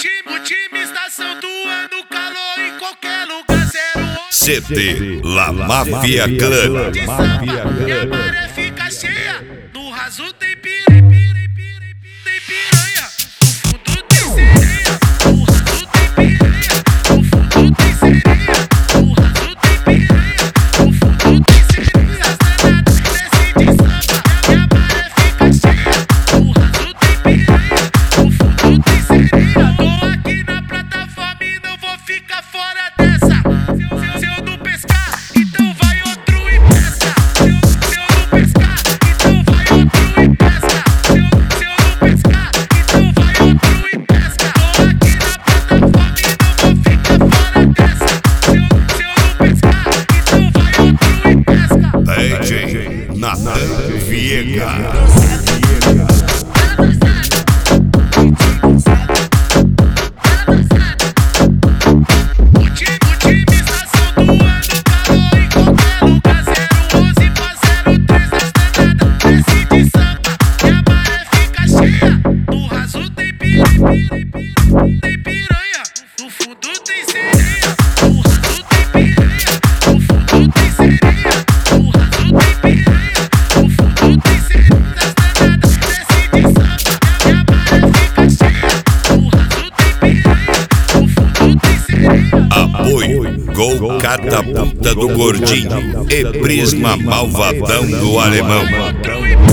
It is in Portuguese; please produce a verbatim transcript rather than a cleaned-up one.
time, o time está santuando calor em qualquer lugar. Zero C D La Máfia Clã. de samba e a maré fica cheia. No raso tem piranha, tem piranha. No fundo tem sereia. No raso tem piranha. No fundo tem sereia. No raso tem piranha. No fundo tem sereia. As granadas desce de samba e a maré fica cheia. No raso tem piranha. No fundo tem sereia. Tô aqui na plataforma e não vou ficar fora dessa. Se, se eu não pescar, então vai outro e pesca. Se eu, se eu não pescar, então vai outro e pesca. Se eu, se eu não pescar, então vai outro e pesca. Tô aqui na plataforma e não vou ficar fora dessa. Se eu, se eu não pescar, então vai outro e pesca. D J Nathan Viega. O time, o time está santuando calor em qualquer lugar. Zero onze pra zero três das granadas desce de samba e a maré fica cheia. No raso tem piranha, tem piranha. No fundo tem sereia. No raso tem piranha. No fundo tem sereia. No raso tem piranha. No fundo tem sereia. Das granadas desce de samba e a maré fica cheia. No raso tem piranha. No fundo tem sereia. Apoio Gol Catapulta do Gordinho e Prisma Malvadão do Alemão.